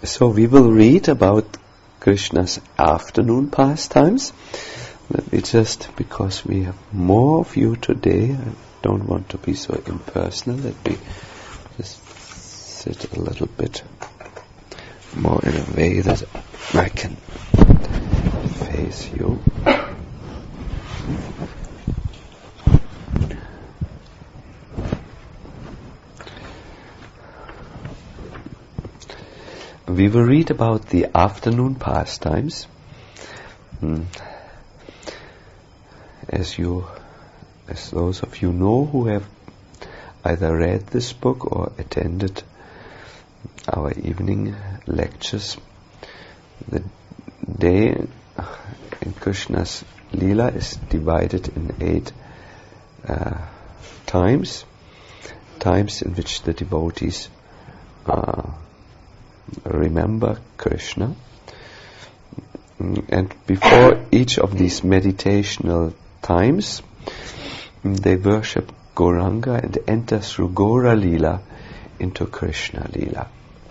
So we will read about Krishna's afternoon pastimes. Let me just, because we have more of you today, I don't want to be so impersonal, let me just sit a little bit more in a way that I can face you. We will read about the afternoon pastimes. As those of you know who have either read this book or attended our evening lectures, the day in Krishna's Leela is divided in 8 times in which the devotees remember Krishna. And before each of these meditational times, they worship Gauranga and enter through Gaura Leela into Krishna Leela.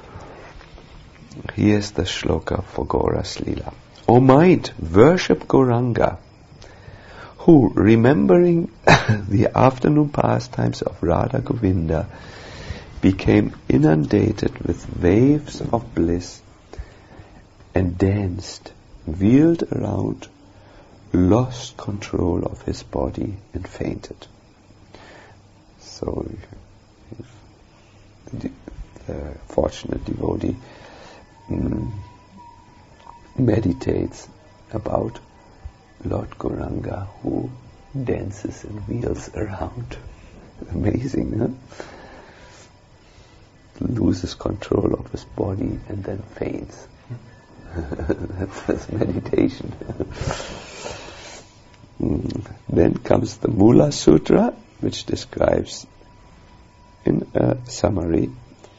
Here's the shloka for Gaura's Leela. O mind, worship Gauranga, who, remembering the afternoon pastimes of Radha Govinda, became inundated with waves of bliss and danced, wheeled around, lost control of his body and fainted. So the fortunate devotee meditates about Lord Gauranga who dances and wheels around. Amazing, huh? Loses control of his body and then faints. That's meditation. Then comes the Mula Sutra, which describes in a summary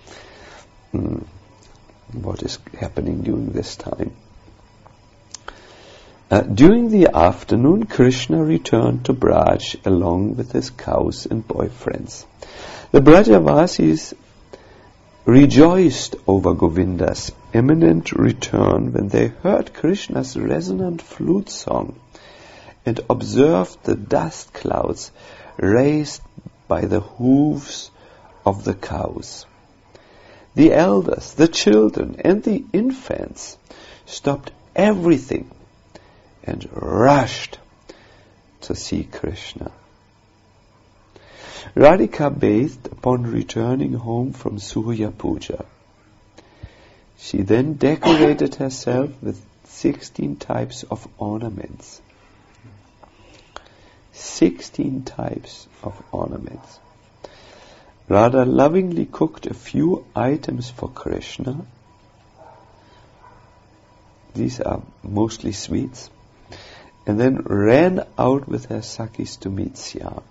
what is happening during this time. During the afternoon, Krishna returned to Braj along with his cows and boyfriends. The Brajavasis rejoiced over Govinda's imminent return when they heard Krishna's resonant flute song and observed the dust clouds raised by the hooves of the cows. The elders, the children, and the infants stopped everything and rushed to see Krishna. Radhika bathed upon returning home from Surya Puja. She then decorated herself with 16 types of ornaments. 16 types of ornaments. Radha lovingly cooked a few items for Krishna. These are mostly sweets. And then ran out with her Sakhis to meet Syam.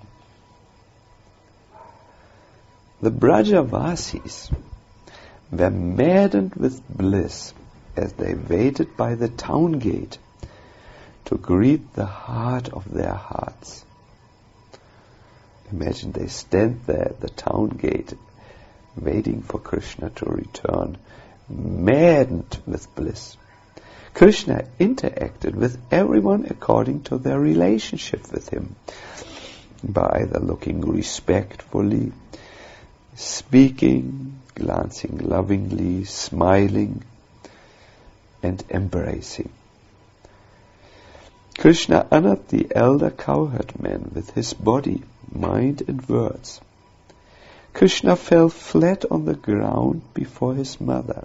The Brajavasis were maddened with bliss as they waited by the town gate to greet the heart of their hearts. Imagine they stand there at the town gate waiting for Krishna to return, maddened with bliss. Krishna interacted with everyone according to their relationship with him, by either looking respectfully, speaking, glancing lovingly, smiling, and embracing. Krishna honored the elder cowherd man with his body, mind, and words. Krishna fell flat on the ground before his mother,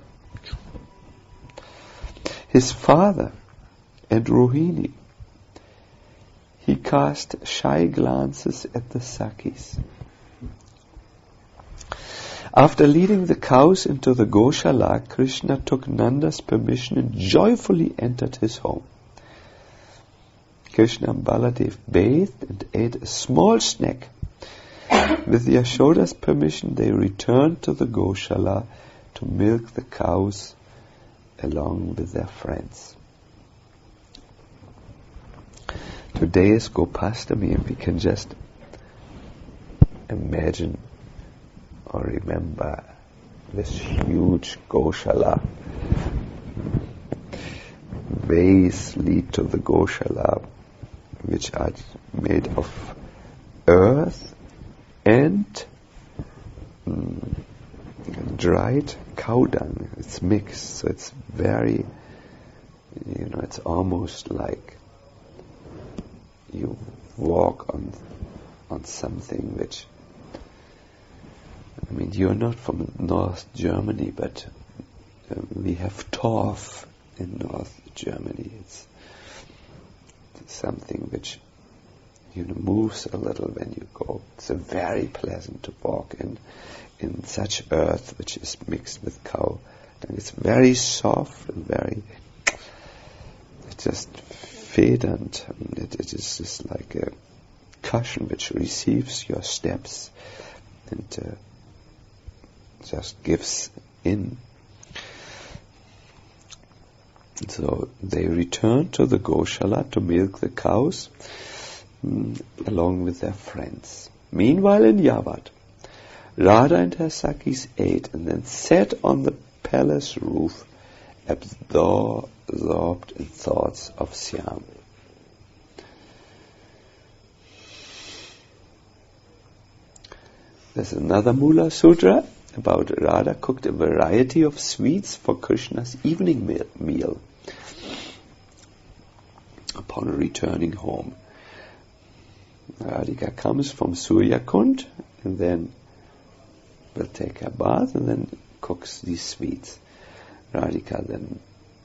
his father, and Rohini. He cast shy glances at the Sakhis. After leading the cows into the Goshala, Krishna took Nanda's permission and joyfully entered his home. Krishna and Baladev bathed and ate a small snack. With Yashoda's permission, they returned to the Goshala to milk the cows along with their friends. Today is Gopastami, and we can just imagine or remember this huge Goshala ways lead to the Goshala, which are made of earth and dried cow dung. It's mixed, so it's very, it's almost like you walk on something which, you're not from North Germany, but we have Torf in North Germany. It's something which moves a little when you go. It's very pleasant to walk in such earth which is mixed with cow. And it's very soft and very just federnd. It is just like a cushion which receives your steps and just gives in. So they returned to the Goshala to milk the cows along with their friends. Meanwhile in Yavad, Radha and her Sakis ate and then sat on the palace roof, absorbed in thoughts of Syam. There's another Mula Sutra about Radha cooked a variety of sweets for Krishna's evening meal upon returning home. Radhika comes from Suryakund and then will take her bath and then cooks these sweets. Radhika then,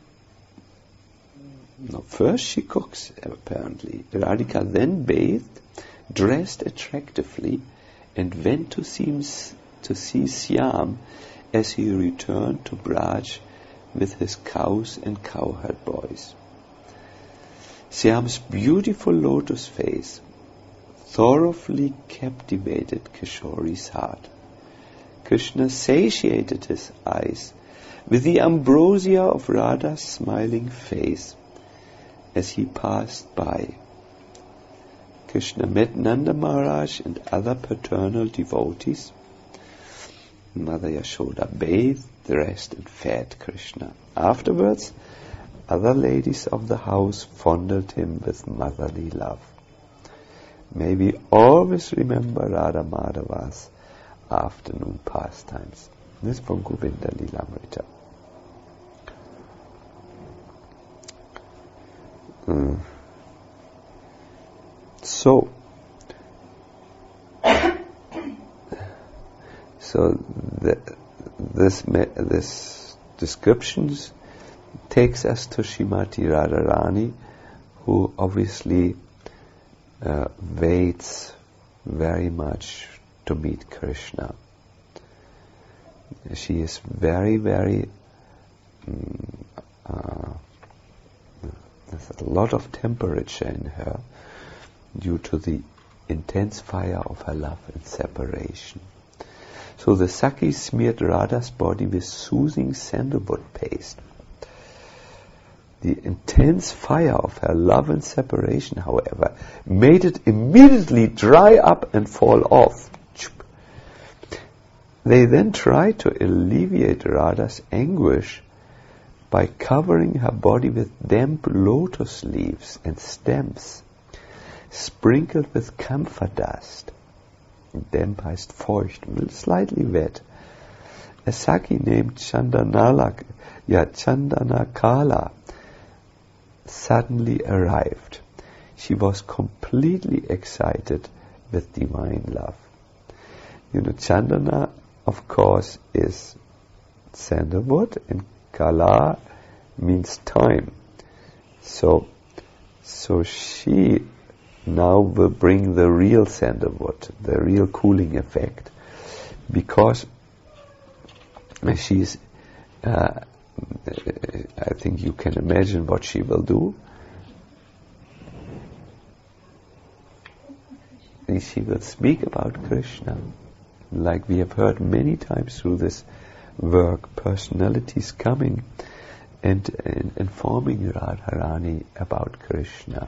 first she cooks apparently. Radhika then bathed, dressed attractively, and went to see Syam as he returned to Braj with his cows and cowherd boys. Syam's beautiful lotus face thoroughly captivated Kishori's heart. Krishna satiated his eyes with the ambrosia of Radha's smiling face as he passed by. Krishna met Nanda Maharaj and other paternal devotees. Mother Yashoda bathed, dressed and fed Krishna. Afterwards, other ladies of the house fondled him with motherly love. May we always remember Radha Madhava's afternoon pastimes. This is from Govinda Lilamrita. This descriptions takes us to Srimati Radharani, who obviously waits very much to meet Krishna. She is very, very there's a lot of temperature in her due to the intense fire of her love and separation. So the Sakis smeared Radha's body with soothing sandalwood paste. The intense fire of her love and separation, however, made it immediately dry up and fall off. They then tried to alleviate Radha's anguish by covering her body with damp lotus leaves and stems, sprinkled with camphor dust. Damp heißt feucht, slightly wet. A Saki named Chandanakala suddenly arrived. She was completely excited with divine love. Chandana, of course, is sandalwood, and Kala means time. So she now will bring the real sandalwood, the real cooling effect, because she's I think you can imagine what she will do. She will speak about Krishna, like we have heard many times through this work, personalities coming and informing Radharani about Krishna.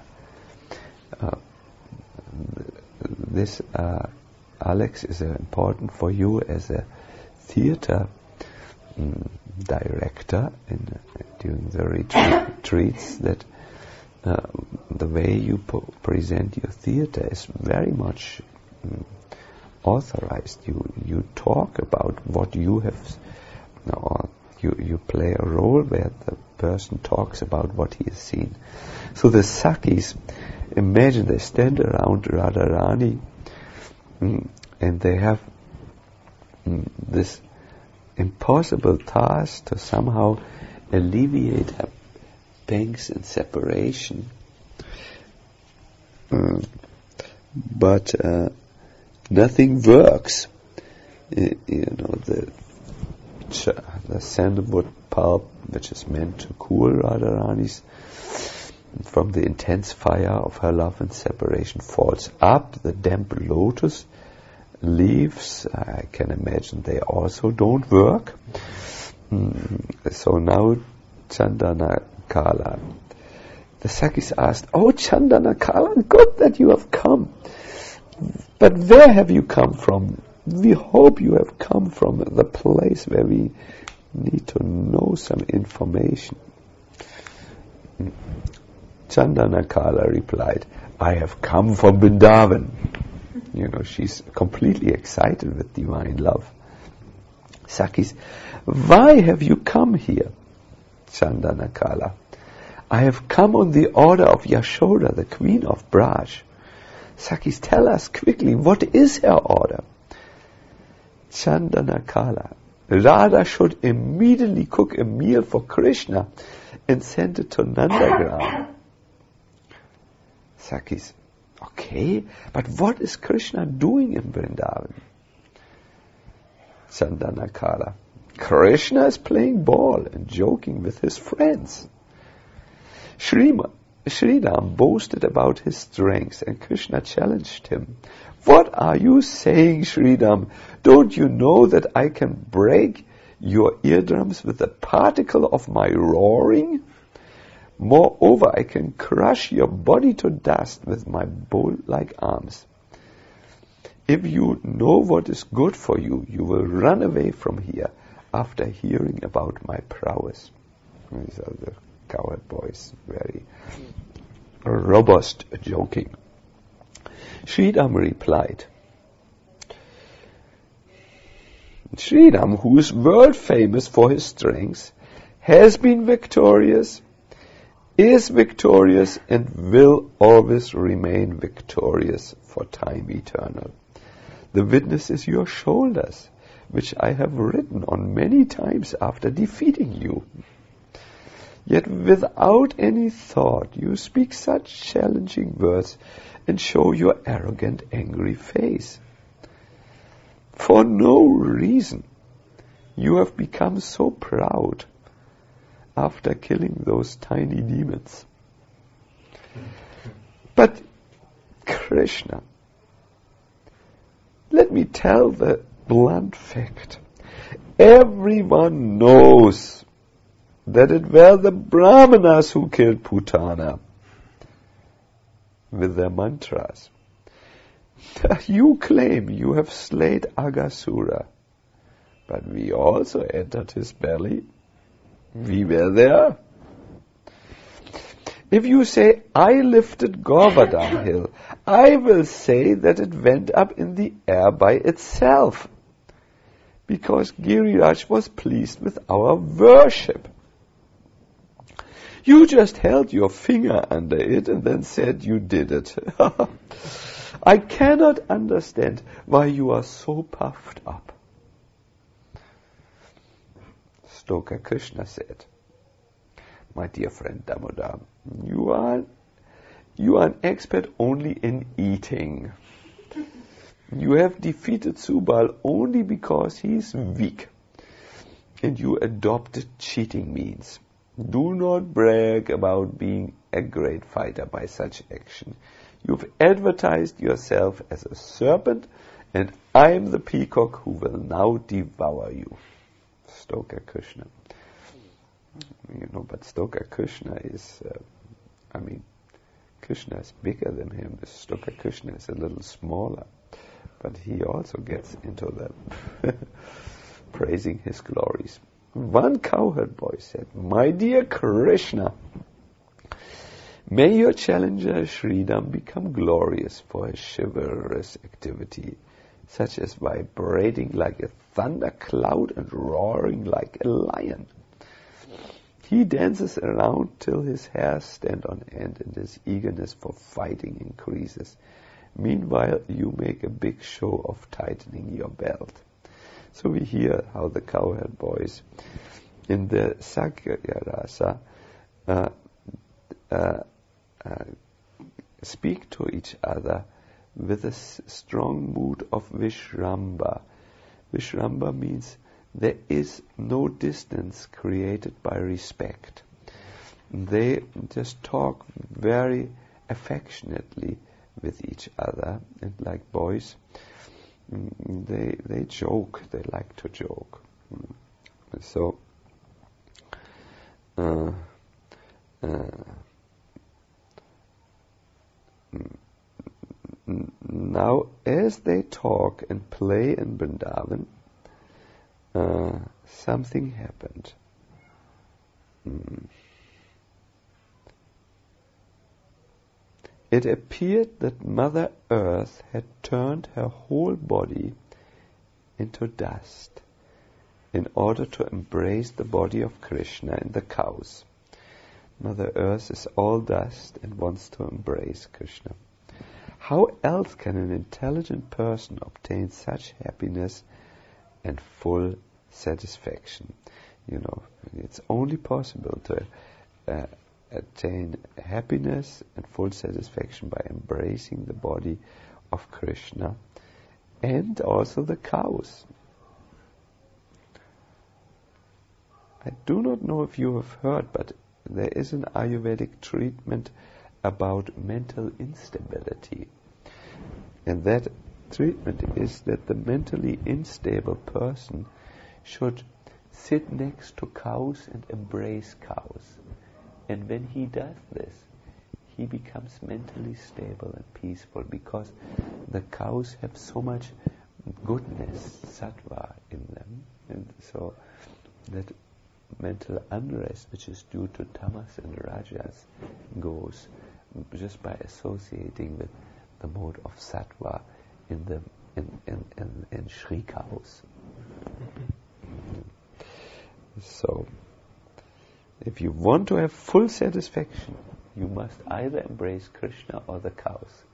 This, Alex, is important for you as a theater director and during the retreats that the way you present your theater is very much authorized. You talk about what you have, or you play a role where the person talks about what he has seen. So the Sakis, imagine they stand around Radharani and they have this impossible task to somehow alleviate her pangs and separation. But nothing works. The sandalwood pulp, which is meant to cool Radharani's from the intense fire of her love and separation, falls up. The damp lotus leaves, I can imagine they also don't work. So now Chandanakala, the Sakis asked, "Oh Chandanakala, good that you have come. But where have you come from? We hope you have come from the place where we need to know some information." Chandanakala replied, "I have come from Vrindavan." She's completely excited with divine love. Sakis, "Why have you come here?" Chandanakala, "I have come on the order of Yashoda, the queen of Braj." Sakis, "Tell us quickly, what is her order?" Chandanakala, "Radha should immediately cook a meal for Krishna and send it to Nandagram." Sakis, "Okay, but what is Krishna doing in Vrindavan?" Chandanakala, "Krishna is playing ball and joking with his friends." Sridham boasted about his strength and Krishna challenged him. "What are you saying, Sridham? Don't you know that I can break your eardrums with a particle of my roaring? Moreover, I can crush your body to dust with my bowl-like arms. If you know what is good for you, you will run away from here after hearing about my prowess." These are the cowherd boys, very robust, joking. Sridham replied, "Sridham, who is world famous for his strength, has been victorious, is victorious, and will always remain victorious for time eternal. The witness is your shoulders, which I have ridden on many times after defeating you. Yet without any thought you speak such challenging words and show your arrogant, angry face. For no reason you have become so proud after killing those tiny demons. But Krishna, let me tell the blunt fact. Everyone knows that it were the Brahmanas who killed Putana with their mantras. You claim you have slayed Aghasura, but we also entered his belly. We were there. If you say, I lifted Govardhan hill, I will say that it went up in the air by itself, because Giriraj was pleased with our worship. You just held your finger under it and then said you did it. I cannot understand why you are so puffed up. Stoka Krishna said, my dear friend Damodar, you are an expert only in eating. You have defeated Subal only because he is weak, and you adopted cheating means. Do not brag about being a great fighter by such action. You've advertised yourself as a serpent, and I am the peacock who will now devour you. Stoka Krishna. But Stoka Krishna is, Krishna is bigger than him. Stoka Krishna is a little smaller, but he also gets into the praising his glories. One cowherd boy said, "My dear Krishna, may your challenger Sridham become glorious for his chivalrous activity, such as vibrating like a thundercloud and roaring like a lion. He dances around till his hairs stand on end and his eagerness for fighting increases. Meanwhile, you make a big show of tightening your belt." So we hear how the cowherd boys in the Sakya Rasa speak to each other with a strong mood of Vishramba. Vishramba means there is no distance created by respect. They just talk very affectionately with each other, and like boys, they joke. They like to joke. So now, as they talk and play in Vrindavan, something happened. It appeared that Mother Earth had turned her whole body into dust in order to embrace the body of Krishna and the cows. Mother Earth is all dust and wants to embrace Krishna. How else can an intelligent person obtain such happiness and full satisfaction? You know, it's only possible to attain happiness and full satisfaction by embracing the body of Krishna and also the cows. I do not know if you have heard, but there is an Ayurvedic treatment about mental instability. And that treatment is that the mentally unstable person should sit next to cows and embrace cows. And when he does this, he becomes mentally stable and peaceful, because the cows have so much goodness, sattva, in them. And so that mental unrest, which is due to tamas and rajas, goes just by associating with the mode of sattva in Shri cows. So, if you want to have full satisfaction, you must either embrace Krishna or the cows.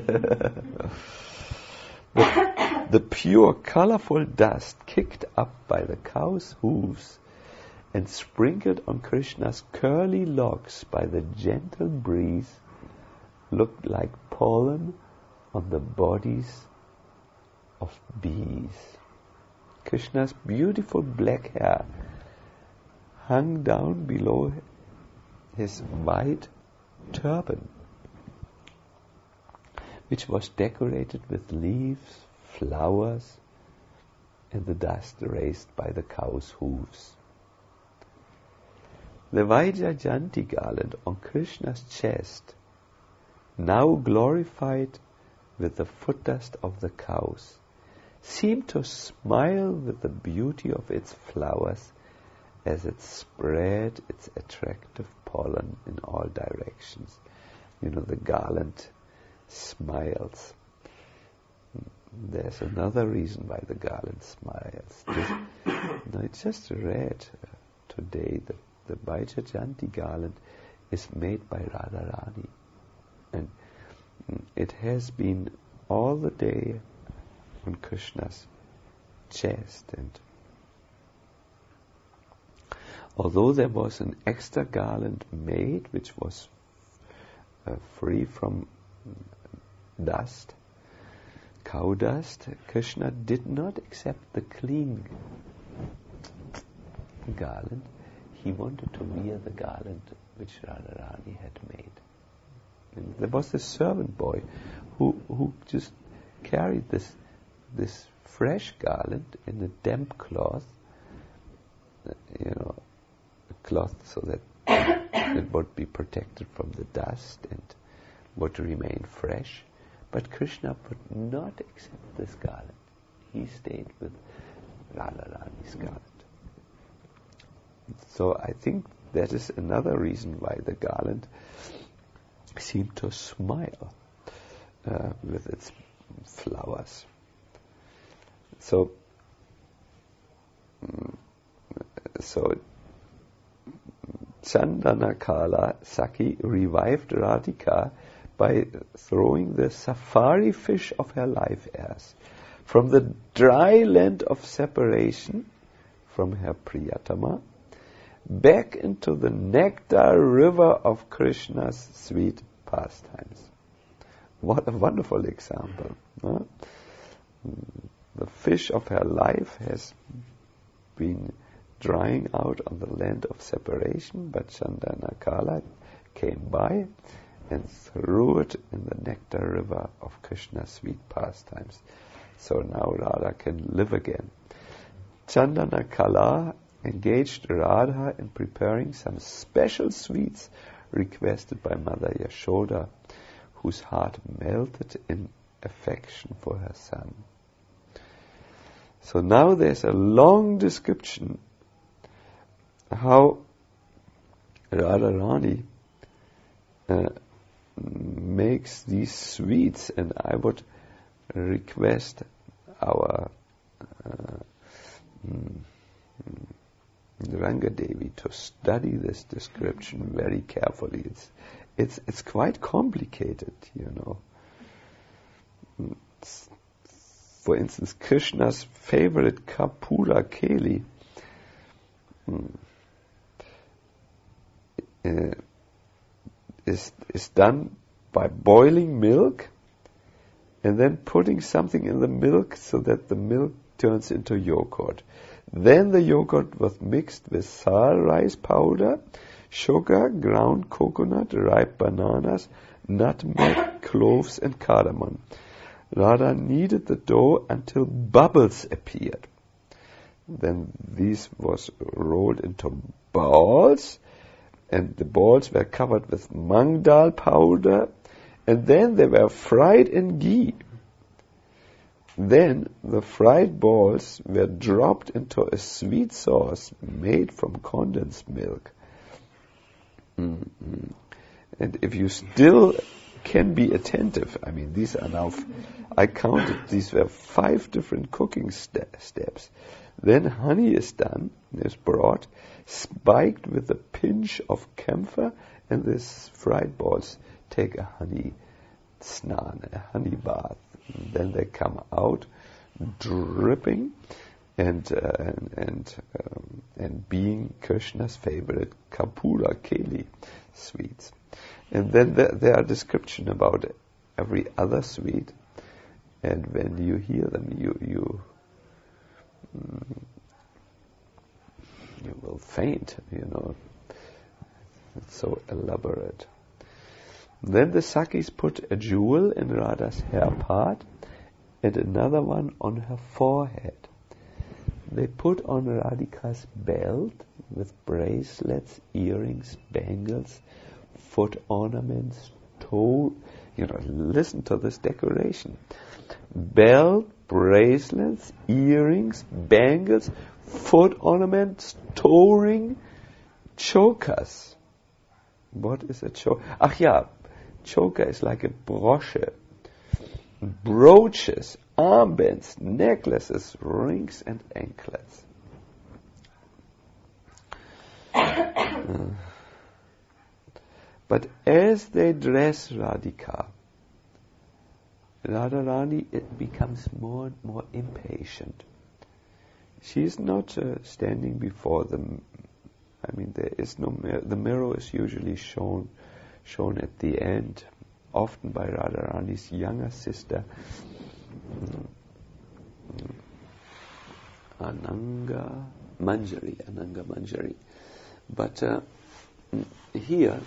The pure, colorful dust kicked up by the cow's hooves and sprinkled on Krishna's curly locks by the gentle breeze looked like pollen on the bodies of bees. Krishna's beautiful black hair hung down below his white turban, which was decorated with leaves, flowers, and the dust raised by the cow's hooves. The Vaijayanti garland on Krishna's chest, now glorified with the foot dust of the cows, seemed to smile with the beauty of its flowers as it spread its attractive pollen in all directions. You know, the garland smiles. There's another reason why the garland smiles. I just read today that the Vaijayanti garland is made by Radharani, and it has been all the day on Krishna's chest. And although there was an extra garland made which was free from dust, cow dust, Krishna did not accept the clean garland. He wanted to wear the garland which Radharani had made. And there was a servant boy who just carried this fresh garland in a damp cloth, a cloth so that it would be protected from the dust and would remain fresh. But Krishna would not accept this garland. He stayed with Radharani's garland. So I think that is another reason why the garland seemed to smile with its flowers. So Chandanakala Saki revived Radhika by throwing the safari fish of her life airs from the dry land of separation from her Priyatama back into the nectar river of Krishna's sweet pastimes. What a wonderful example. Huh? The fish of her life has been drying out on the land of separation, but Chandanakala came by and threw it in the nectar river of Krishna's sweet pastimes. So now Radha can live again. Chandanakala engaged Radha in preparing some special sweets requested by Mother Yashoda, whose heart melted in affection for her son. So now there's a long description how Radharani makes these sweets, and I would request our Rangadevi to study this description very carefully. It's quite complicated, you know. For instance, Krishna's favorite Kapura Keli is done by boiling milk and then putting something in the milk so that the milk turns into yogurt. Then the yogurt was mixed with sal rice powder, sugar, ground coconut, ripe bananas, nutmeg, cloves and cardamom. Radha kneaded the dough until bubbles appeared. Then these was rolled into balls, and the balls were covered with mung dal powder, and then they were fried in ghee. Then the fried balls were dropped into a sweet sauce made from condensed milk. Mm-hmm. And if you still can be attentive, I mean, these are now, I counted, these were 5 different cooking steps. Then honey is done, is brought, spiked with a pinch of camphor, and these fried balls take a honey snan, a honey bath. And then they come out dripping and being Krishna's favorite Kapura Keli sweets. And then there are descriptions about every other sweet, and when you hear them, you will faint, you know. It's so elaborate. Then the Sakis put a jewel in Radha's hair part and another one on her forehead. They put on Radhika's belt with bracelets, earrings, bangles, foot ornaments, toe. You know, listen to this decoration. Belt, bracelets, earrings, bangles, foot ornaments, toe ring, chokers. What is a choker? Ach ja, choker is like a brooch. Brooches, armbands, necklaces, rings and anklets. But as they dress Radhika, Radharani becomes more and more impatient. She is not standing before them. I mean, there is no mirror. The mirror is usually shown at the end, often by Radharani's younger sister, Ananga Manjari. But here,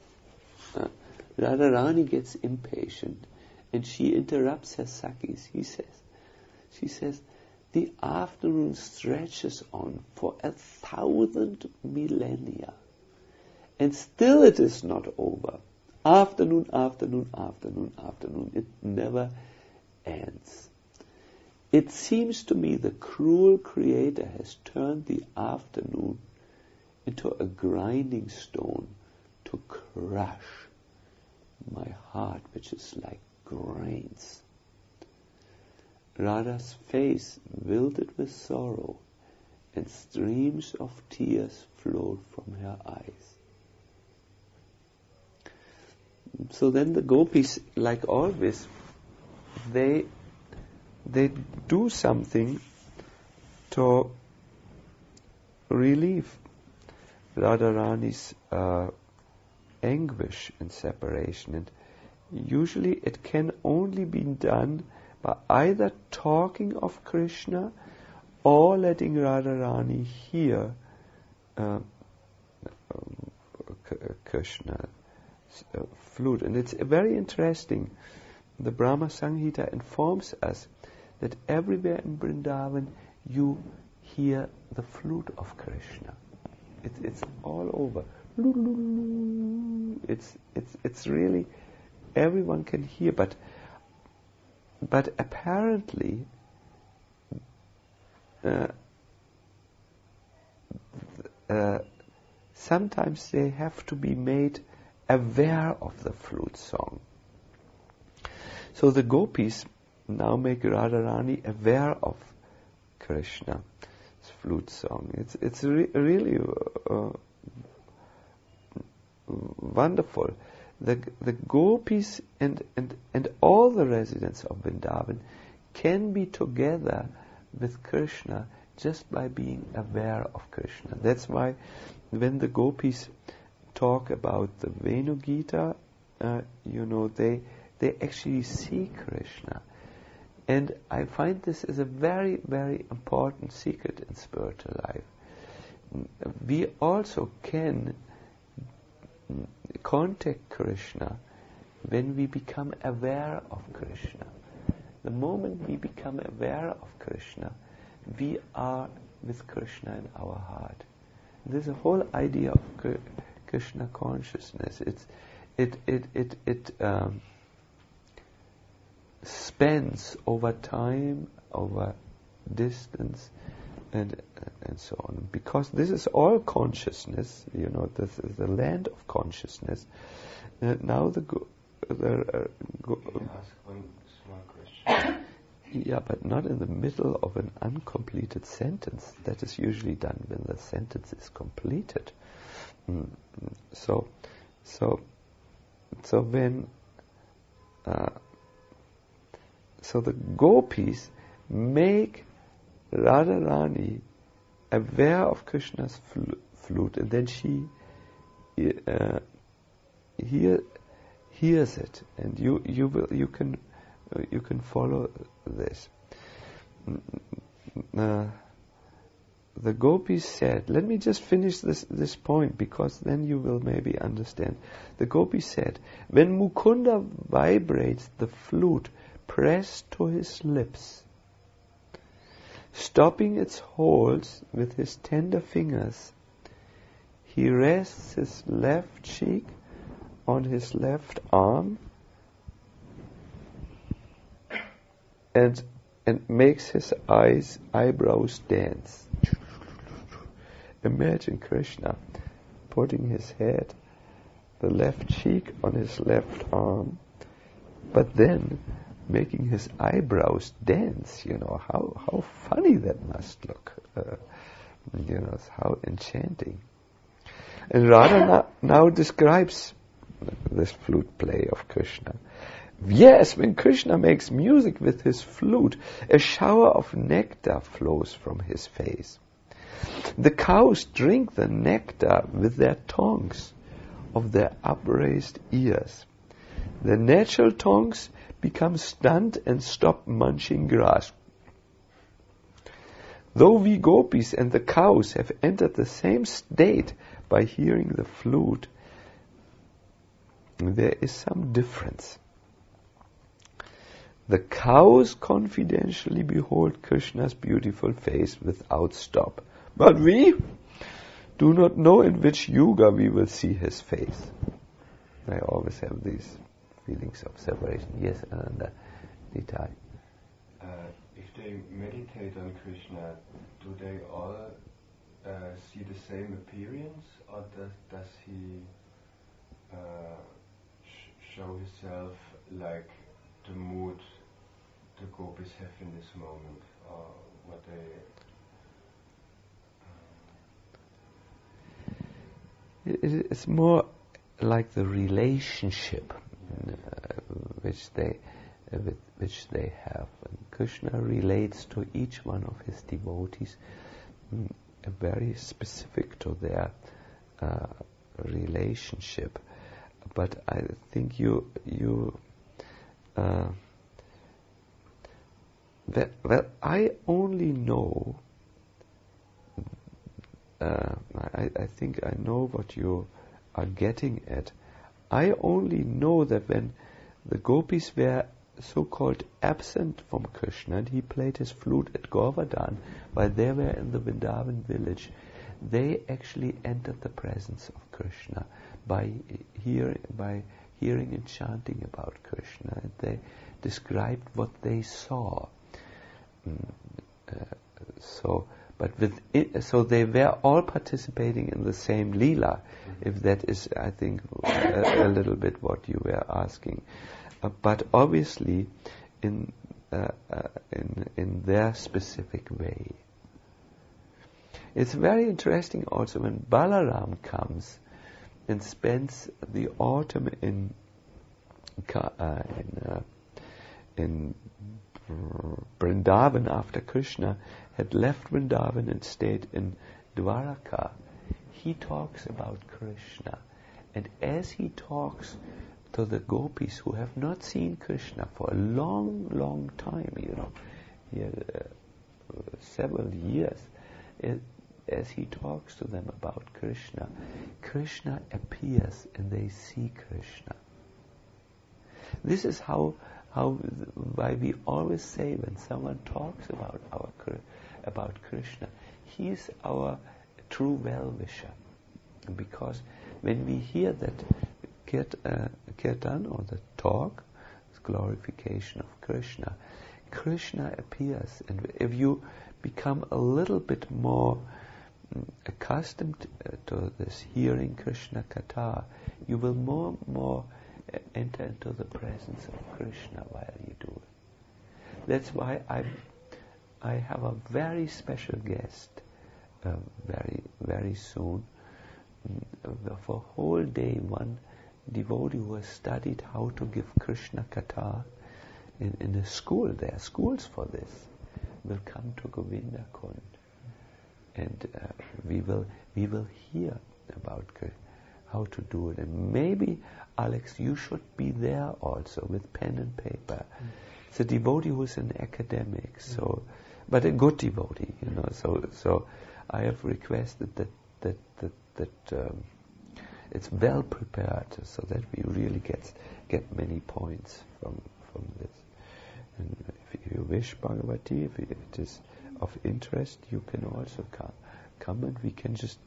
Radharani gets impatient and she interrupts her Sakis. She says, the afternoon stretches on for 1,000 millennia, and still it is not over. Afternoon, it never ends. It seems to me the cruel Creator has turned the afternoon into a grinding stone to crush my heart, which is like grains. Radha's face wilted with sorrow, and streams of tears flowed from her eyes. So then the gopis, like always, they do something to relieve Radharani's anguish in separation. And usually it can only be done by either talking of Krishna or letting Radharani hear Krishna's flute. And it's very interesting. The Brahma Samhita informs us that everywhere in Vrindavan you hear the flute of Krishna. It's all over. It's really, everyone can hear, but apparently sometimes they have to be made aware of the flute song. So the gopis now make Radharani aware of Krishna's flute song. It's really wonderful. The gopis and all the residents of Vrindavan can be together with Krishna just by being aware of Krishna. That's why when the gopis talk about the Venu Gita, they actually see Krishna. And I find this is a very, very important secret in spiritual life. We also can contact Krishna when we become aware of Krishna. The moment we become aware of Krishna, we are with Krishna in our heart. There's a whole idea of Krishna consciousness. It spans over time, over distance, and so on. Because this is all consciousness, this is the land of consciousness. Now Can I ask one small question? Yeah, but not in the middle of an uncompleted sentence. That is usually done when the sentence is completed. So the gopis make Radharani aware of Krishna's flute, and then she hears it, and you can follow this. The gopis said, let me just finish this point, because then you will maybe understand. The gopis said, when Mukunda vibrates the flute pressed to his lips, stopping its holes with his tender fingers, he rests his left cheek on his left arm and makes his eyebrows dance. Imagine Krishna putting his head, the left cheek on his left arm, but then making his eyebrows dance. How funny that must look. How enchanting. And Radha now describes this flute play of Krishna. Yes, when Krishna makes music with his flute, a shower of nectar flows from his face. The cows drink the nectar with their tongues of their upraised ears. The natural tongues become stunned and stop munching grass. Though we gopis and the cows have entered the same state by hearing the flute, there is some difference. The cows confidentially behold Krishna's beautiful face without stop. But we do not know in which yuga we will see his face. I always have these feelings of separation. Yes, Ananda, Nitai. If they meditate on Krishna, do they all see the same appearance, or does he show himself like the mood the gopis have in this moment, or what they... It's more like the relationship which they have. And Krishna relates to each one of his devotees very specific to their relationship. But I think I only know. I think I know what you are getting at. I only know that when the gopis were so-called absent from Krishna and he played his flute at Govardhan while they were in the Vrindavan village, they actually entered the presence of Krishna by hearing and chanting about Krishna. And they described what they saw. So they were all participating in the same lila, if that is, I think, a little bit what you were asking. But obviously, in their specific way. It's very interesting also when Balaram comes and spends the autumn in Vrindavan after Krishna had left Vrindavan and stayed in Dwaraka. He talks about Krishna, and as he talks to the gopis who have not seen Krishna for a long, long time, several years, as he talks to them about Krishna, Krishna appears and they see Krishna. This is why we always say when someone talks about Krishna, he is our true well-wisher. Because when we hear that kirtan or the talk, glorification of Krishna, Krishna appears, and if you become a little bit more accustomed to this hearing Krishna Katha, you will more and more enter into the presence of Krishna while you do it. That's why I have a very special guest very, very soon. For a whole day, one devotee who has studied how to give Krishna Katha in a school, there are schools for this, will come to Govinda Kund. And we will hear about how to do it. And maybe, Alex, you should be there also with pen and paper. It's a devotee who is an academic, but a good devotee, So I have requested that it's well prepared, so that we really get many points from this. And if you wish, Bhagavati, if it is of interest, you can also come and we can just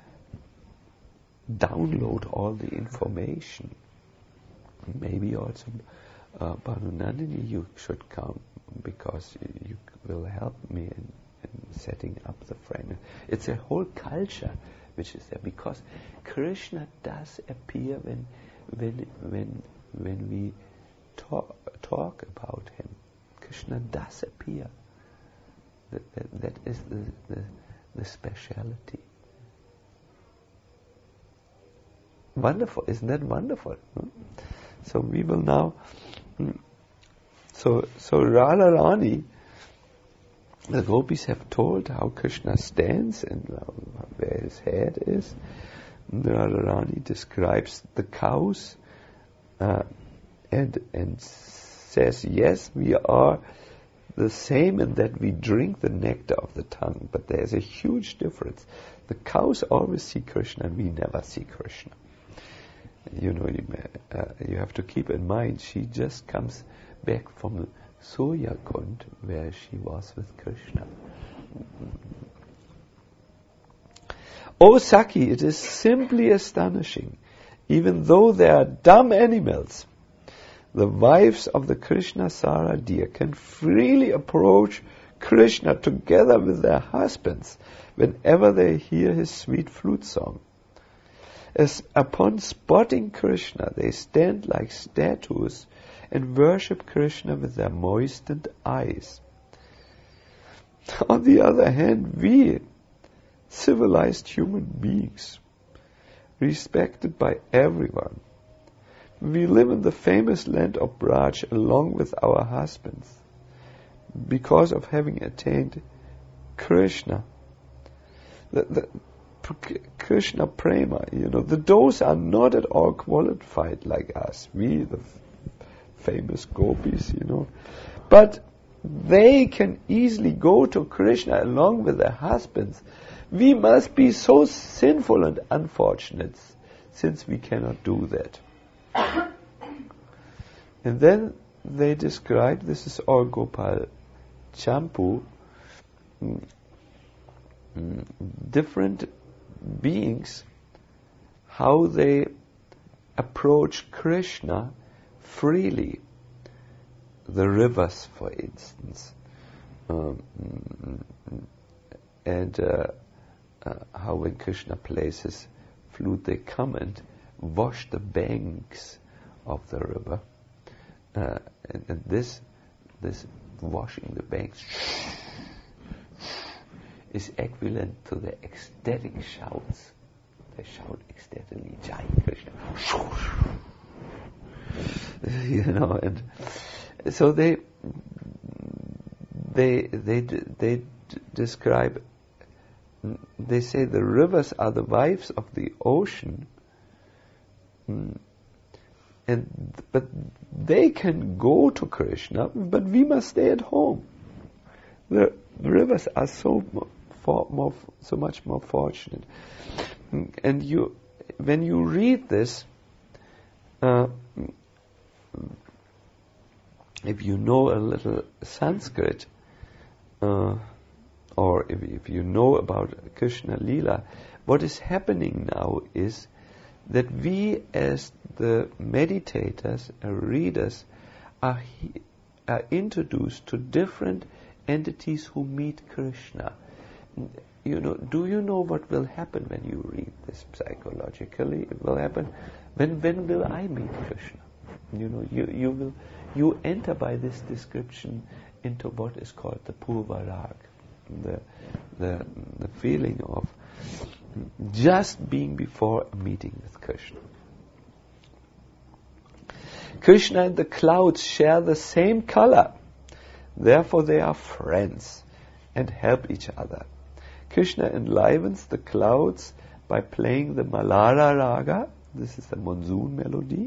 download all the information. Maybe also Bhanunandini, you should come, because you will help me in setting up the frame. It's a whole culture which is there, because Krishna does appear when we talk about him. Krishna does appear. That is the speciality. Wonderful, isn't that wonderful? So we will now. So Radharani, the gopis have told how Krishna stands and where his head is. And Radharani describes the cows and says, yes, we are the same in that we drink the nectar of the tongue, but there's a huge difference. The cows always see Krishna and we never see Krishna. You have to keep in mind, she just comes back from Surya Kund, where she was with Krishna. O Saki, it is simply astonishing. Even though they are dumb animals, the wives of the Krishna Sara deer can freely approach Krishna together with their husbands whenever they hear his sweet flute song. As upon spotting Krishna, they stand like statues and worship Krishna with their moistened eyes. On the other hand, we, civilized human beings, respected by everyone, we live in the famous land of Braj along with our husbands, because of having attained Krishna. The Krishna Prema, those are not at all qualified like us, we, the famous gopis, but they can easily go to Krishna along with their husbands. We must be so sinful and unfortunate since we cannot do that. And then they describe, this is all Gopal Champu, different beings, how they approach Krishna freely. The rivers, for instance, and how when Krishna plays his flute, they come and wash the banks of the river, and this washing the banks is equivalent to the ecstatic shouts. They shout ecstatically, Jai Krishna, and so they describe. They say the rivers are the wives of the ocean, but they can go to Krishna, but we must stay at home. The rivers are so much more fortunate. And when you read this, if you know a little Sanskrit, or if you know about Krishna Lila, what is happening now is that we as the meditators, readers, are introduced to different entities who meet Krishna. Do you know what will happen when you read this psychologically? It will happen, when will I meet Krishna? You enter by this description into what is called the Purva Rag, the feeling of just being before a meeting with Krishna. Krishna and the clouds share the same color. Therefore they are friends and help each other. Krishna enlivens the clouds by playing the Malara Raga. This is the monsoon melody.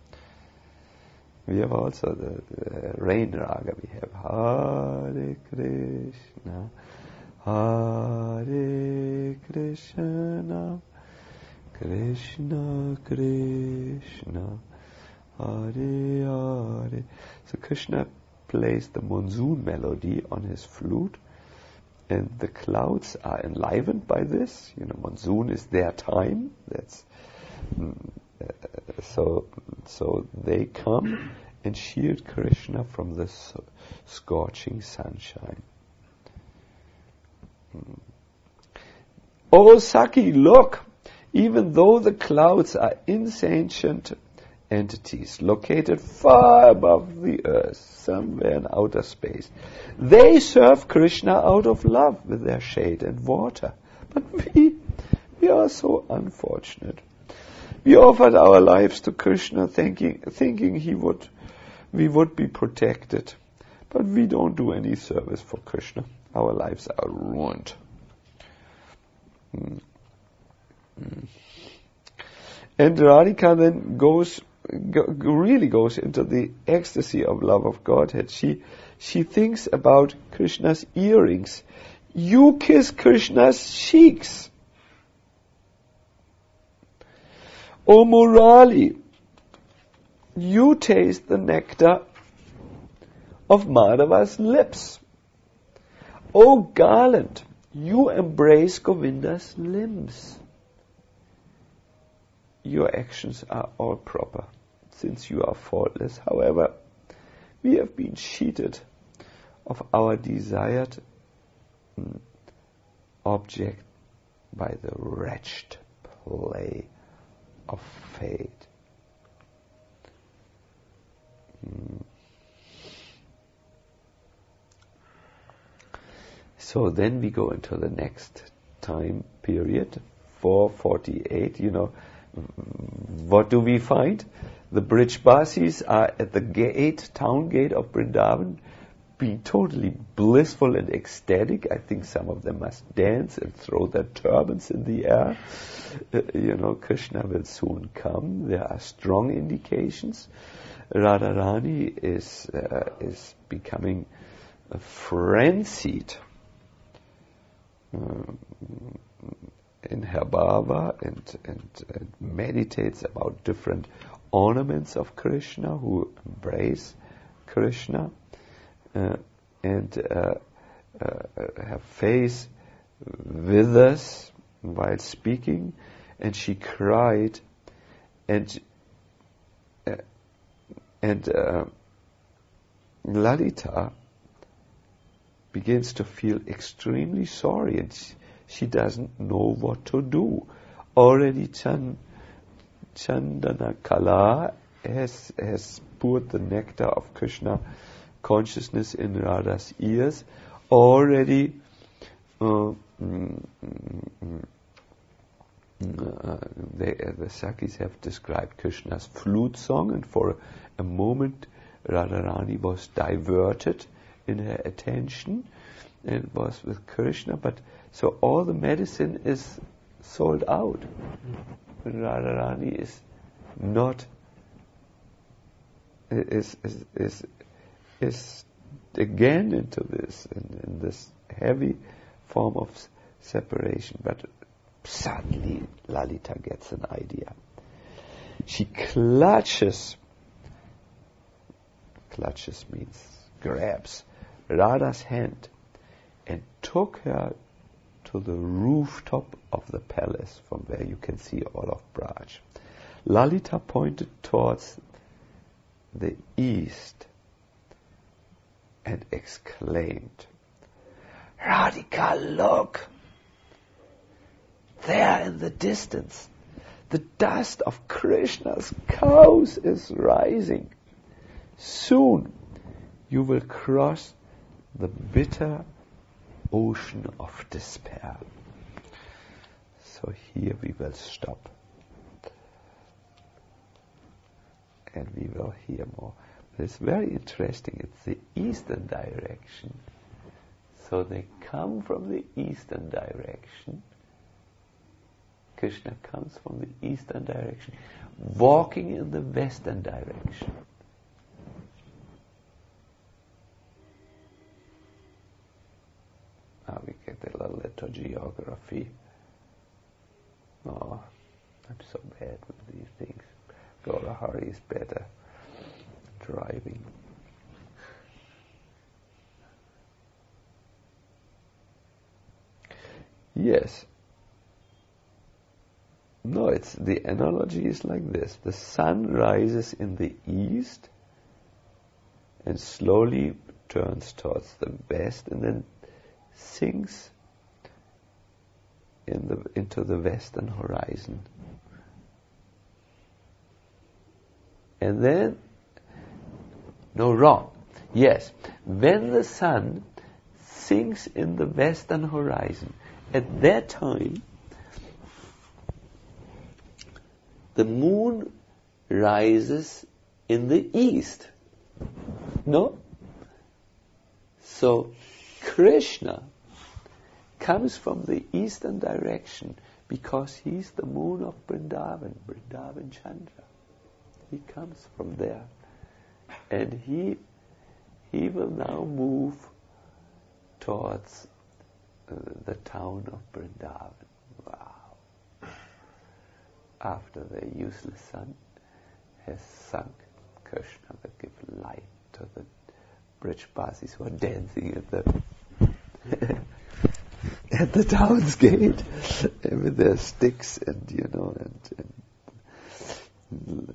We have also the rain raga. We have Hare Krishna, Hare Krishna, Krishna Krishna, Hare Hare. So Krishna plays the monsoon melody on his flute, and the clouds are enlivened by this. Monsoon is their time. That's so they come and shield Krishna from the scorching sunshine. Oh Saki, look! Even though the clouds are insentient entities located far above the earth, somewhere in outer space, they serve Krishna out of love with their shade and water. But we are so unfortunate. We offered our lives to Krishna thinking we would be protected. But we don't do any service for Krishna. Our lives are ruined. And Radhika then really goes into the ecstasy of love of Godhead. She thinks about Krishna's earrings. You kiss Krishna's cheeks. O Murali, you taste the nectar of Madhava's lips. O garland, you embrace Govinda's limbs. Your actions are all proper, since you are faultless. However, we have been cheated of our desired object by the wretched play of fate. So then we go into the next time period, 448. What do we find? The Brijbasis are at the town gate of Vrindavan, being totally blissful and ecstatic. I think some of them must dance and throw their turbans in the air. Krishna will soon come. There are strong indications. Radharani is becoming frenzied in her bhava and meditates about different ornaments of Krishna who embrace Krishna, and her face withers while speaking, and she cried, and Lalita begins to feel extremely sorry, and she doesn't know what to do. Already Chandana Kala has poured the nectar of Krishna consciousness in Radha's ears. Already the Sakis have described Krishna's flute song, and for a moment Radharani was diverted in her attention and was with Krishna, but so all the medicine is sold out. But Radharani is not is again into this in this heavy form of separation. But suddenly Lalita gets an idea. She clutches means grabs Radha's hand and took her to the rooftop of the palace from where you can see all of Braj. Lalita pointed towards the east and exclaimed, "Radhika, look! There in the distance, the dust of Krishna's cows is rising. Soon you will cross the bitter ocean of despair." So here we will stop. And we will hear more. But it's very interesting. It's the eastern direction. So they come from the eastern direction. Krishna comes from the eastern direction, walking in the western direction. We get a little geography. Oh, I'm so bad with these things. Gaurahari is better driving. Yes. No, the analogy is like this. The sun rises in the east and slowly turns towards the west and then sinks into the western horizon. And then, no, wrong. Yes, when the sun sinks in the western horizon, at that time, the moon rises in the east. No? So, Krishna comes from the eastern direction because he's the moon of Vrindavan, Vrindavan Chandra. He comes from there. And he will now move towards the town of Vrindavan. Wow. After the useless sun has sunk, Krishna will give light to the Brijbasis who are dancing at the at the town's gate with their sticks and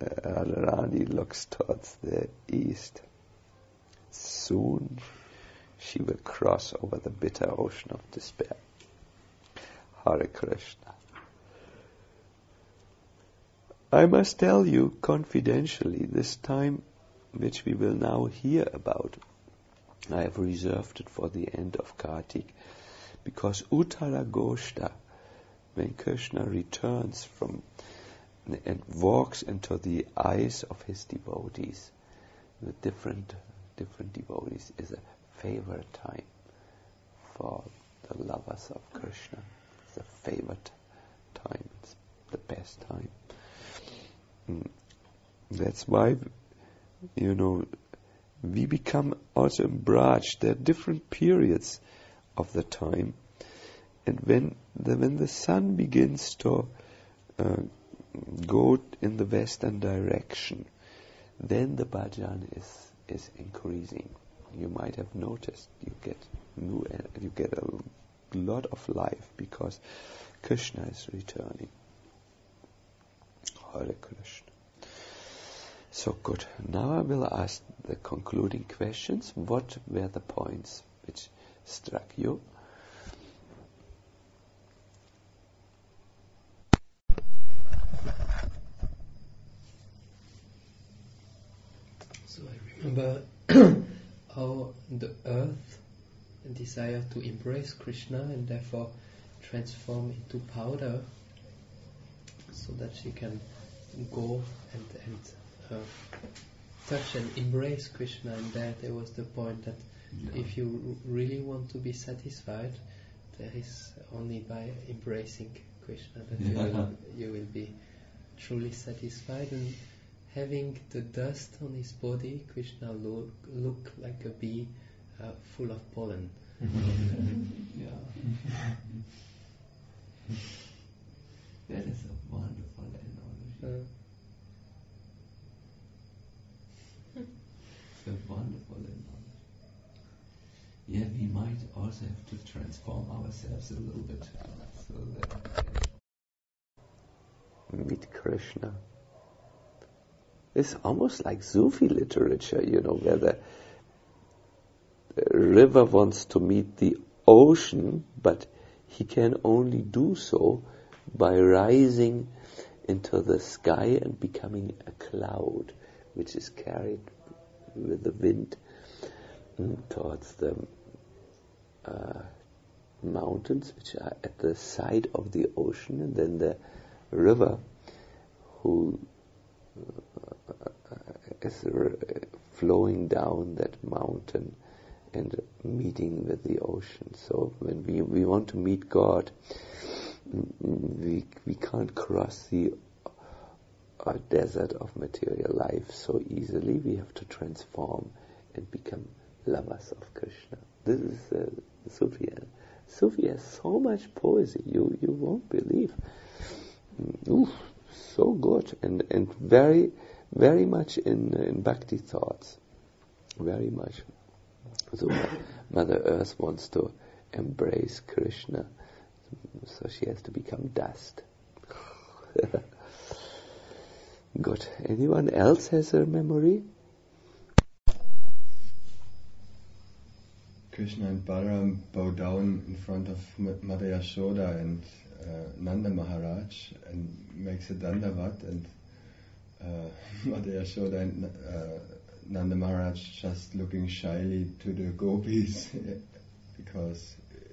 Radharani looks towards the east. Soon she will cross over the bitter ocean of despair. Hare Krishna. I must tell you confidentially, this time which we will now hear about, I have reserved it for the end of Kartik, because Uttaragoshta, when Krishna returns from and walks into the eyes of his devotees, the different devotees, is a favorite time for the lovers of Krishna. It's a favorite time. It's the best time. That's why, we become also in Braj. There are different periods of the time, and when the sun begins to go in the western direction, then the bhajan is increasing. You might have noticed you get a lot of life because Krishna is returning. Hare Krishna. So good. Now I will ask the concluding questions. What were the points which struck you? So I remember how the earth desire to embrace Krishna and therefore transform into powder so that she can go and touch and embrace Krishna. And there was the point that if you really want to be satisfied, there is only by embracing Krishna that you will be truly satisfied. And having the dust on his body, Krishna look like a bee full of pollen. That is a wonderful analogy. It's a wonderful analogy. Yeah, we might also have to transform ourselves a little bit so that meet Krishna. It's almost like Sufi literature, where the river wants to meet the ocean, but he can only do so by rising into the sky and becoming a cloud, which is carried with the wind towards the mountains, which are at the side of the ocean, and then the river, who is flowing down that mountain and meeting with the ocean. So when we want to meet God, we can't cross the desert of material life so easily. We have to transform and become lovers of Krishna. This is Sufi. Sufi has so much poesy, you won't believe. So good, and very, very much in bhakti thoughts. Very much. So Mother Earth wants to embrace Krishna, so she has to become dust. Good. Anyone else has a memory? Krishna and Balaram bow down in front of Mother Yashoda and Nanda Maharaj and makes a dandavat, and Mother Yashoda and Nanda Maharaj just looking shyly to the gopis because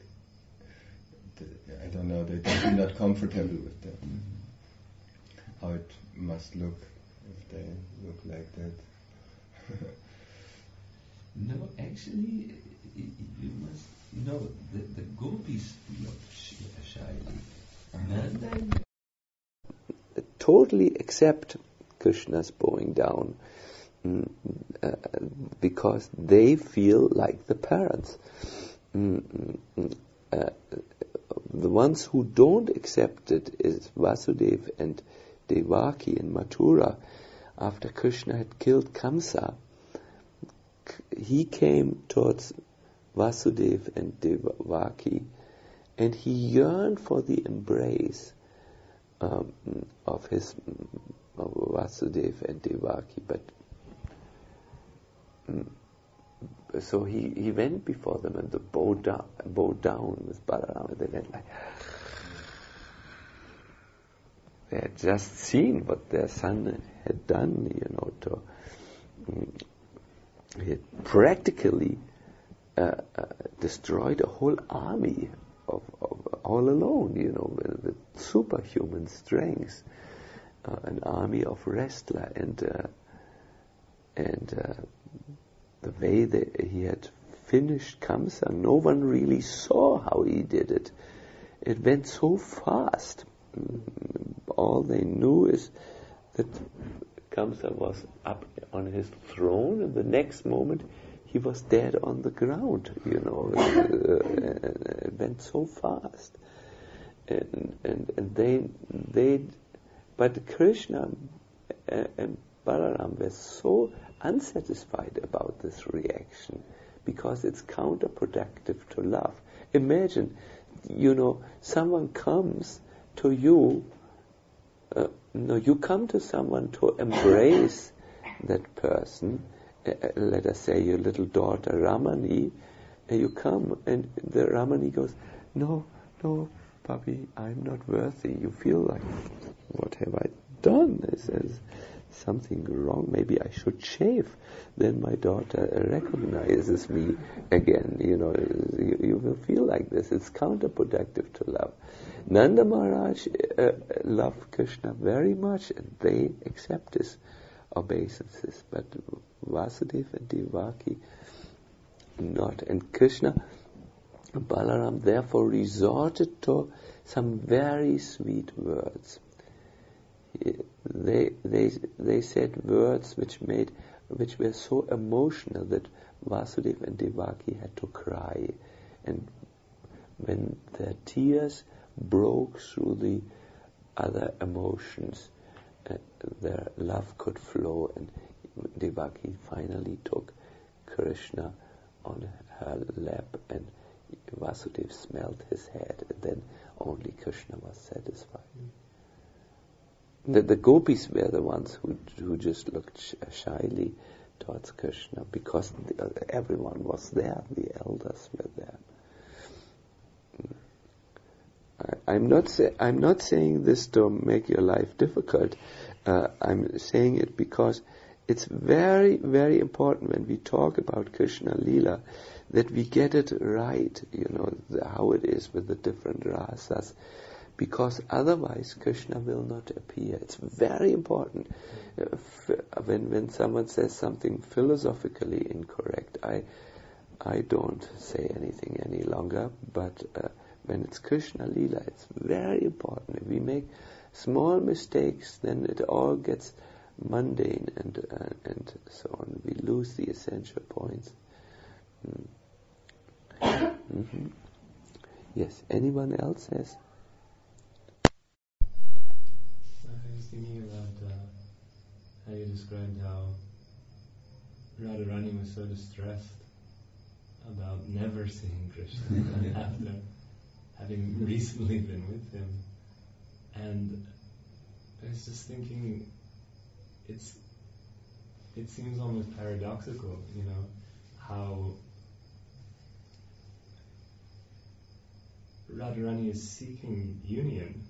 I don't know, they feel not comfortable with them. How it must look if they look like that. No, actually, you must know the gopis look shyly. And totally accept Krishna's bowing down because they feel like the parents. The ones who don't accept it is Vasudeva and Devaki in Mathura. After Krishna had killed Kamsa, he came towards Vasudeva and Devaki, and he yearned for the embrace of Vasudeva and Devaki, but so he went before them and bowed down with Balaram, and they went like, they had just seen what their son had done, he had practically destroyed a whole army of all alone, with superhuman strength, an army of wrestler, and the way that he had finished Kamsa, no one really saw how he did it. It went so fast. All they knew is that Kamsa was up on his throne, and the next moment he was dead on the ground. It went so fast, but Krishna and Balaram were so unsatisfied about this reaction because it's counterproductive to love. Imagine, someone comes to you. You come to someone to embrace that person. Let us say your little daughter Ramani, and you come, and the Ramani goes, no, Papi, I'm not worthy. You feel like, what have I done? There's something wrong. Maybe I should shave. Then my daughter recognizes me again. You will feel like this. It's counterproductive to love. Nanda Maharaj loved Krishna very much, and they accept his obeisances, but Vasudeva and Devaki not. And Krishna, Balaram therefore resorted to some very sweet words. They said words which were so emotional that Vasudeva and Devaki had to cry, and when their tears broke through the other emotions, their love could flow, and Devaki finally took Krishna on her lap, and Vasudeva smelled his head, and then only Krishna was satisfied. The gopis were the ones who just looked shyly towards Krishna because everyone was there, the elders were there. I'm not saying this to make your life difficult. I'm saying it because it's very, very important when we talk about Krishna Lila that we get it right, how it is with the different rasas, because otherwise Krishna will not appear. It's very important. When someone says something philosophically incorrect, I don't say anything any longer, but when it's Krishna Lila, it's very important. If we make small mistakes, then it all gets mundane and so on. We lose the essential points. Mm-hmm. Yes, anyone else has? I was thinking about how you described how Radharani was so distressed about never seeing Krishna after having recently been with him. And I was just thinking, it seems almost paradoxical, how Radharani is seeking union,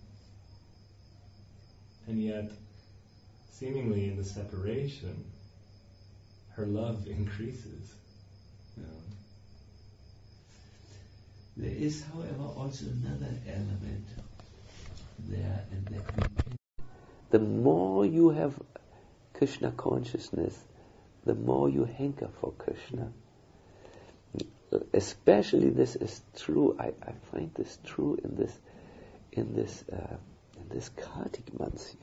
and yet, seemingly in the separation, her love increases. There is, however, also another element there, and that the more you have Krishna consciousness, the more you hanker for Krishna. Especially this is true. I find this true in this Kartik month.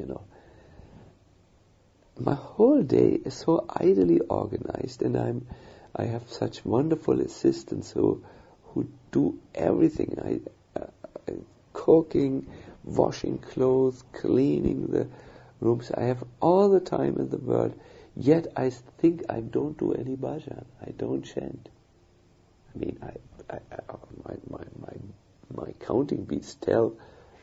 My whole day is so idly organized, and I have such wonderful assistants who do everything. I cooking, washing clothes, cleaning the rooms. I have all the time in the world. Yet I think I don't do any bhajan. I don't chant. I mean, my counting beats tell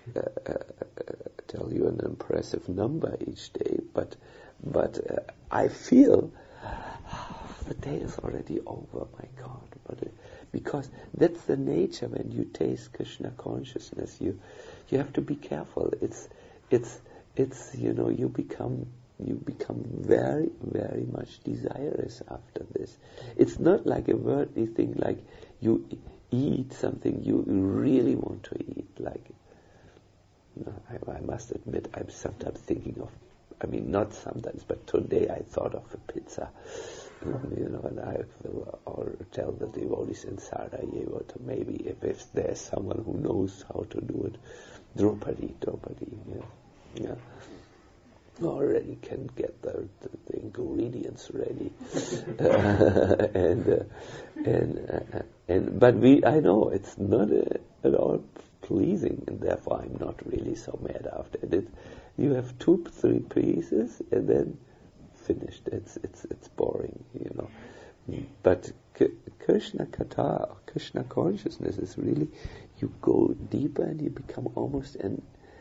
you an impressive number each day, but I feel the day is already over, my God. But because that's the nature when you taste Krishna consciousness. You have to be careful. It's you become very, very much desirous after this. It's not like a worldly thing, like you eat something you really want to eat. Like, I must admit, I'm sometimes thinking of, not sometimes, but today I thought of a pizza. And I will or tell the devotees in Sarajevo to maybe if there's someone who knows how to do it, Draupadi, yeah. Already can get the ingredients ready, but I know it's not at all pleasing, and therefore I'm not really so mad after it. You have 2-3 pieces and then finished. It's boring, But Krishna Katha, or Krishna consciousness, is really, you go deeper and you become almost a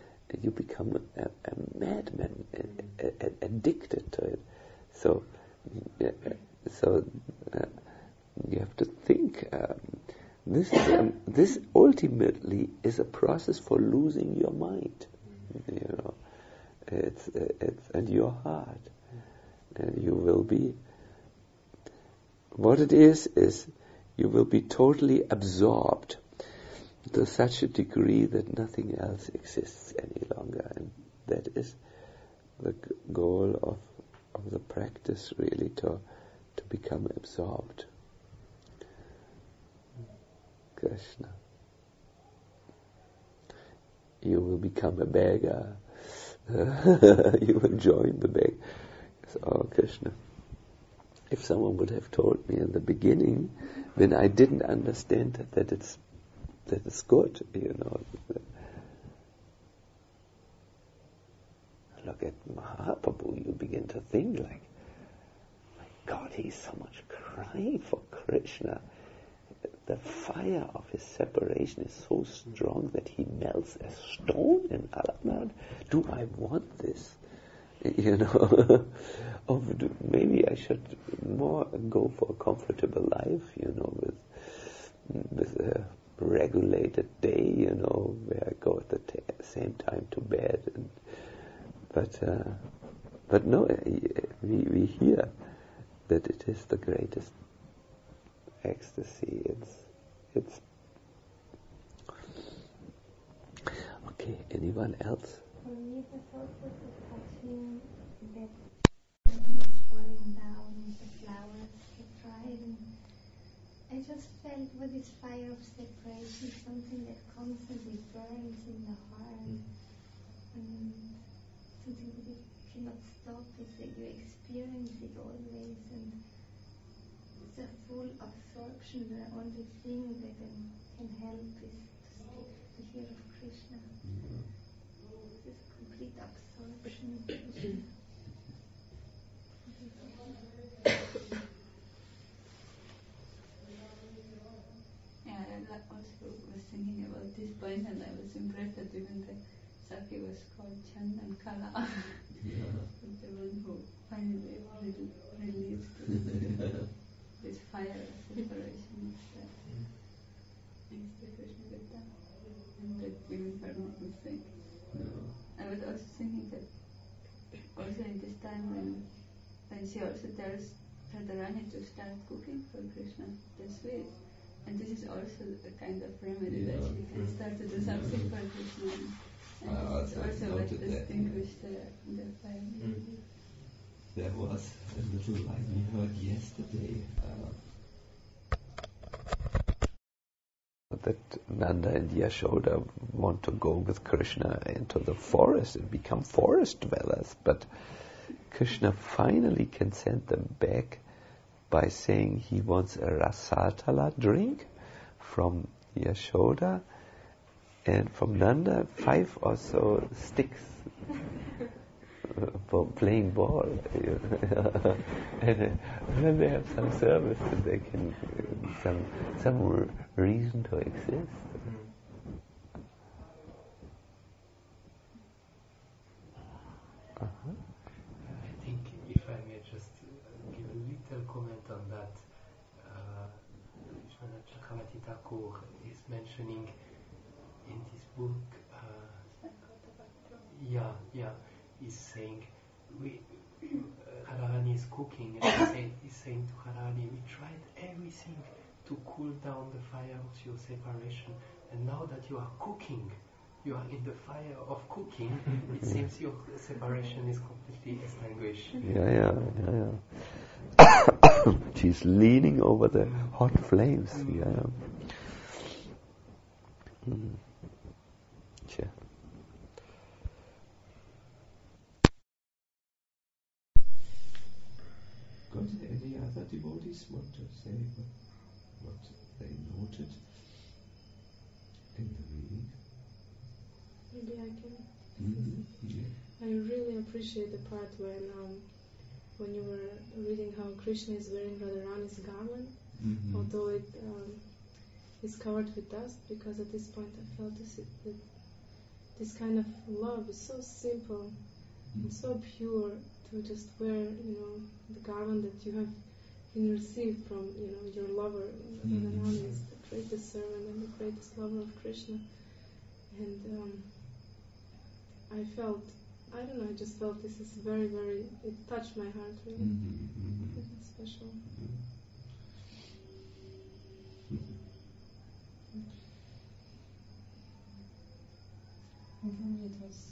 madman, addicted to it. So you have to think. This ultimately is a process for losing your mind. It's and your heart, and you will be. What it is you will be totally absorbed to such a degree that nothing else exists any longer, and that is the goal of the practice, really, to become absorbed. Krishna. You will become a beggar. You will join the beggar. Oh, Krishna. If someone would have told me in the beginning, when I didn't understand that it's good, Look at Mahaprabhu, you begin to think like, my God, he's so much crying for Krishna. The fire of his separation is so strong that he melts a stone in Alamad. Do I want this? Or maybe I should more go for a comfortable life, with a regulated day, where I go at the same time to bed. But no, we hear that it is the greatest ecstasy. It's okay. Anyone else? For me, the thought was touching that is falling down, the flowers get dried, and I just felt with this fire of separation, something that constantly burns in the heart, and something that you cannot stop. It's that you experience it always, and it's a full absorption. The only thing that can help is to hear of Krishna. This complete absorption of Krishna. Yeah, I also was thinking about this point, and I was impressed that even the Saki was called Chandan Kala, the one who finally released this fire of separation that makes the Krishna Gita, and that even her mom think. I was also thinking that also in this time when she also tells Radharani to start cooking for Krishna the sweets, and this is also a kind of remedy that she can start to do something for Krishna, and this is also what distinguished the fire. There was a little line we heard yesterday. That Nanda and Yashoda want to go with Krishna into the forest and become forest dwellers, but Krishna finally can send them back by saying he wants a rasatala drink from Yashoda, and from Nanda 5 or so sticks for playing ball. And when they have some service, they can some reason to exist. I think, if I may just give a little comment on that. Vishwanath Chakravarti Thakur is mentioning in this book, he's saying, Radharani is cooking, and he's saying to Radharani, we tried everything to cool down the fire of your separation, and now that you are cooking, you are in the fire of cooking, it seems your separation is completely extinguished. She's leaning over the hot flames. Sure. Good. Any other devotees want to say what they noted in the reading? Maybe I can. Yeah. I really appreciate the part when you were reading how Krishna is wearing Radharani's garland, although it is covered with dust, because at this point I felt this kind of love is so simple and so pure, to just wear, the garland that you have been received from, your lover. Radharani is the greatest servant and the greatest lover of Krishna. And I just felt this is very, very, it touched my heart really. It's special. And for me it was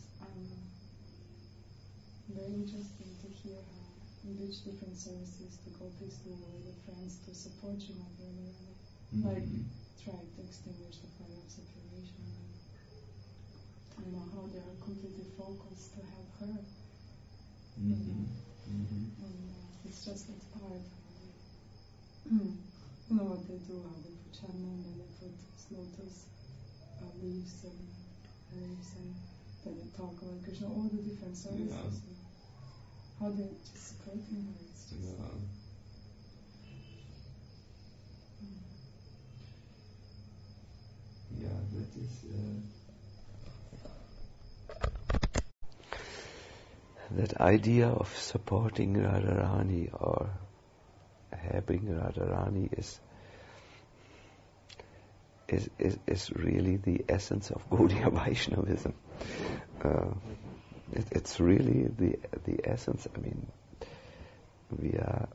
very interesting to hear how you ditch different services to go peacefully with your friends to support Srimati Radharani. Like, try to extinguish the fire of separation. And how they are completely focused to help her. And it's just inspired what they do, how they put chandan, then they put lotus leaves and then they talk about Krishna, all the different services. How they're just supporting her. It's just that is that idea of supporting Radharani or having Radharani is really the essence of Gaudiya Vaishnavism. It's really the essence. I mean, we are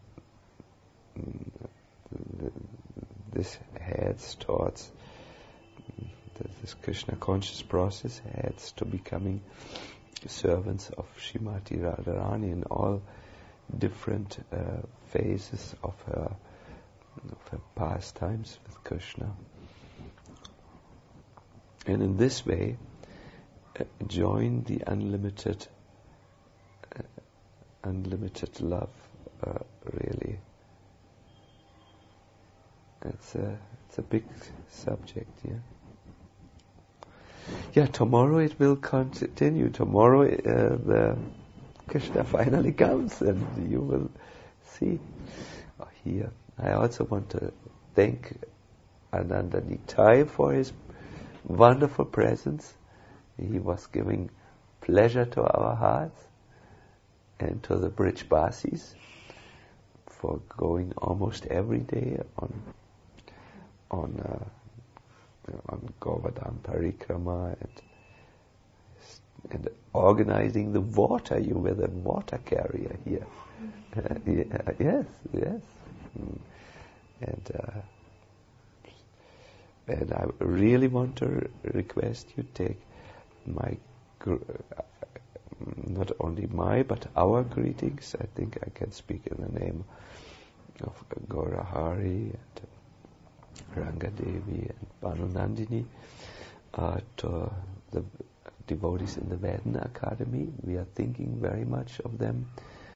this heads towards this Krishna conscious process heads to becoming servants of Srimati Radharani in all different phases of her pastimes with Krishna. And in this way, join the unlimited love, really. It's a big subject, Yeah, tomorrow it will continue. Tomorrow the Krishna finally comes and you will see. Here, I also want to thank Ananda Nitai for his wonderful presence. He was giving pleasure to our hearts and to the Brijbasis for going almost every day on Govardhan Parikrama and organizing the water. You were the water carrier here. Yes. And I really want to request you take not only my but our greetings. I think I can speak in the name of Gaurahari and Rangadevi and Banu Nandini to the devotees in the Vedana Academy. We are thinking very much of them